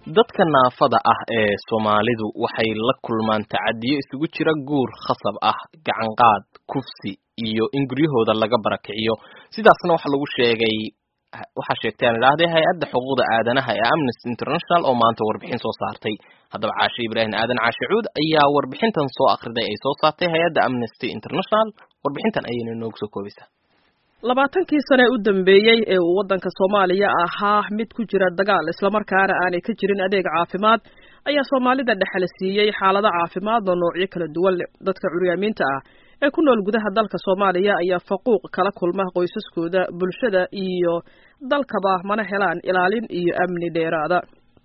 dadka naafada ah ee Soomaalidu waxay la kulmaan tacadiyo isugu jira guur khasab ah, gacan qaad, kufsi iyo in guryahooda laga barakiciyo. Sidaasna waxa sheegtay hay'adda xuquuqda aadanaha ee Amnesty International oo maanta warbixin soo saartay. Haddaba Caashe Ibraahin Aadan Caashe Cuud ayaa warbixintan soo akhriday ay soo saartay hay'adda Amnesty International. Warbixintan ayayna noogu soo koobaysaa. 20 sano u dambeeyay ee uu wadanka Soomaaliya ahaa mid ku jira dagaal isla markaana aanay ka jirin adeeg caafimaad ayaa Soomaalida dhaxal siiyay xaalado caafimaad oo noocyo kala duwan leh. Dadka curyaamiinta ah ee ku nool gudaha dalka Soomaaliya ayaa faquuq kala kulma qoysaskooda, bulshada iyo dalkaba mana helaan ilaalin iyo amni dheeraada.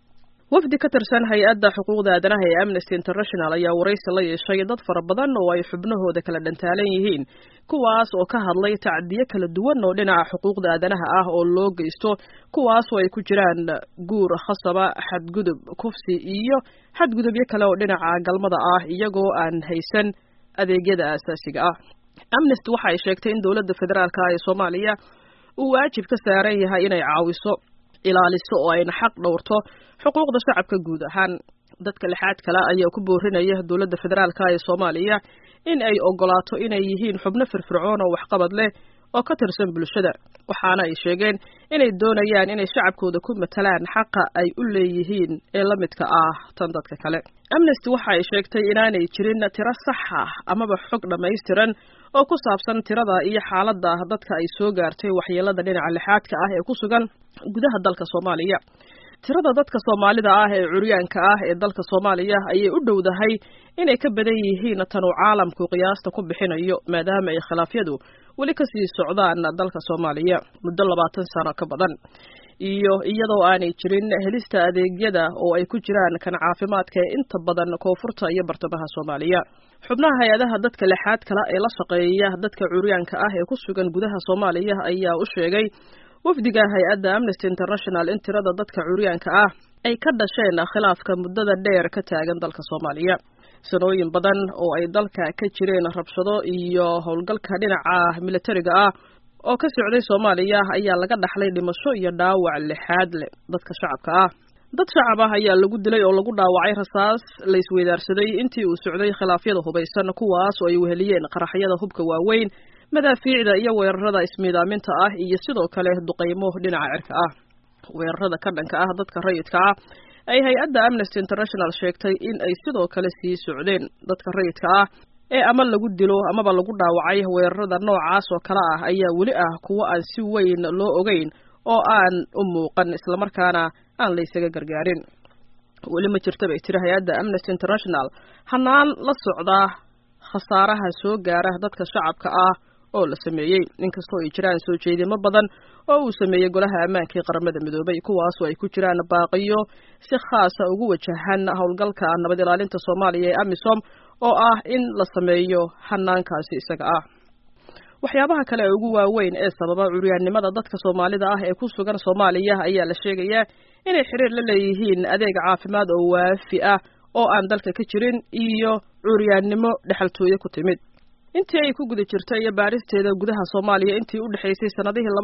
wafdi ka tirsan hay'adda xuquuqda aadanaha ee Amnesty International ayaa waraysi la yeeshay dad fara badan oo ay xubnahooda kala dhantaalan yihiin, kuwaas oo ka hadlay tacadiyo kala duwan oo dhinaca xuquuqda aadanaha ah oo loo geysto, kuwaas oo ay ku jiraan guur khasaba, xadgudub, kufsi iyo xadgudubyo kale oo dhinaca galmada ah iyagoo aan haysan adeegyada aasaasiga ah. Amnesty waxa ay sheegtay in dawladda federaalka ee Soomaaliya uu waajib ka saaran yahay inay caawiso, ilaaliso oo ay xaq dhowrto xuquuqda shacabka guud ahaan. Dadka lixaad kale ayaa ku boorinaya dawladda federaalka ee Soomaaliya in ay ogolaato inay yihiin xubno firfircoon oo waxqabad leh oo ka tirsan bulshada, waxaana ay sheegeen inay doonayaan inay shacabkooda ku matalaan xaqa ay u leeyihiin ee la midka ah tan dadka kale. Amnesty waxa ay sheegtay inaanay jirin tiro sax ah amaba xog dhammaystiran oo ku saabsan tirada iyo xaaladda dadka ay soo gaartay waxyeelada dhinaca lixaadka ah ee ku sugan gudaha dalka Soomaaliya. tirada dadka Soomaalida ah ee curyaanka ah ee dalka Soomaaliya ayay u dhowdahay inay ka badan yihiin tan uu caalamku qiyaasta ku bixinayo, maadaama ay khilaafyadu wali ka sii socdaan dalka Soomaaliya muddo 20 sano ka badan, iyo iyadoo aanay jirin helista adeegyada oo ay ku jiraan kan caafimaadka ee inta badan koonfurta iyo bartamaha Soomaaliya. xubnaha hay'adaha dadka lixaad kale ee la shaqeeya dadka curyaanka ah ee ku sugan gudaha Soomaaliya ayaa u sheegay wafdiga hay'adda Amnesty International in tirada dadka curyaanka ah ay ka dhasheen khilaafka muddada dheer ka taagan dalka Soomaaliya. sanooyin badan oo ay dalka ka jireen rabshado iyo howlgalka dhinaca militariga ah oo ka socday Soomaaliya ayaa laga dhaxlay dhimasho iyo dhaawac lixaad leh dadka shacabka ah. dad shacab ah ayaa lagu dilay oo lagu dhaawacay rasaas la isweydaarsaday intii uu socday khilaafyada hubaysan, kuwaas oo ay weheliyeen qaraxyada hubka waaweyn, madaafiicda iyo weerarada ismiidaaminta ah iyo sidoo kale duqeymo dhinaca cirka ah. weerarada ka dhanka ah dadka rayidka ah ay hay'adda Amnesty International sheegtay in ay sidoo kale sii socdeen. dadka rayidka ah ee ama lagu dilo amaba lagu dhaawacay weerarada noocaas oo kala ah ayaa wali ah kuwa aan si weyn loo ogeyn oo aan u muuqan isla markaana aan la isaga gargaarin. wali ma jirto bay tiri hay'adda Amnesty International hanaan la socda khasaaraha soo gaara dadka shacabka ah oo la sameeyay, inkastoo ay jiraan soo jeedimo badan oo uu sameeyay golaha ammaanka ee qaramada midoobay, kuwaas oo ay ku jiraan baaqiyo si khaas ah ugu wajahan howlgalka nabad ilaalinta Soomaaliya ee AMISOM oo ah in la sameeyo hanaankaasi isaga ah. waxyaabaha kale ee ugu waaweyn ee sababa curyaannimada dadka Soomaalida ah ee ku sugan Soomaaliya ayaa la sheegayaa inay xiriir la leeyihiin adeeg caafimaad oo waafi ah oo aan dalka ka jirin iyo curyaannimo dhaxaltooyo ku timid. intii ay ku guda jirtay iyo baaristeeda gudaha Soomaaliya intii u dhaxaysay sanadihii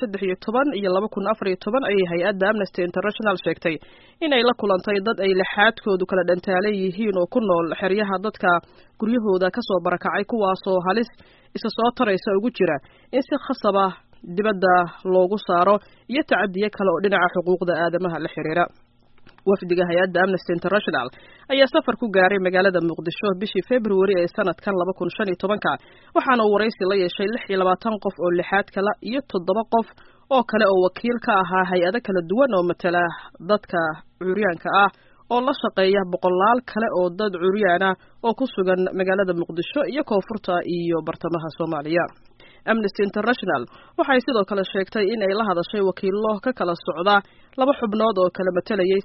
2013 iyo 2014 ayay hay'adda Amnesty International sheegtay inay la kulantay dad ay lixaadkoodu kala dhantaalan yihiin oo ku nool xeryaha dadka guryahooda ka soo barakacay, kuwaasoo halis isa soo taraysa ugu jira in si khasab ah dibadda loogu saaro iyo tacadiyo kale oo dhinaca xuquuqda aadamaha la xiriira. wafdiga hay'adda Amnesty International ayaa safar ku gaaray magaalada Muqdisho bishii February ee sanadkan 2015, waxaana uu waraysi la yeeshay 26 qof oo lixaad kale iyo 7 qof oo kale oo wakiil ka ahaa hay'ado kala duwan oo matala dadka curyaanka ah oo la shaqeeya boqolaal kale oo dad curyaan ah oo ku sugan magaalada Muqdisho iyo koonfurta iyo bartamaha Soomaaliya. Amnesty International waxay sidoo kale sheegtay in ay la hadashay wakiilo ka kala socda 2 xubnood oo kala matalayay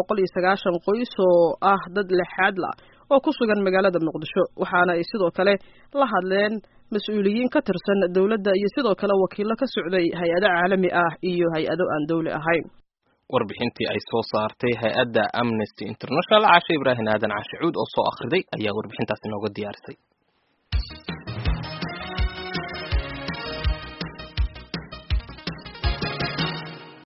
390 qoys oo ah dad lixaad la oo ku sugan magaalada Muqdisho, waxaana ay sidoo kale la hadleen mas'uuliyiin ka tirsan dawladda iyo sidoo kale wakiilo ka socday hay'ado caalami ah iyo hay'ado aan dawli ahayn. warbixintii ay soo saartay hay'adda Amnesty International Caashe Ibraahin Aadan Caashe Cuud oo soo akhriday ayaa warbixintaas inooga diyaarisay.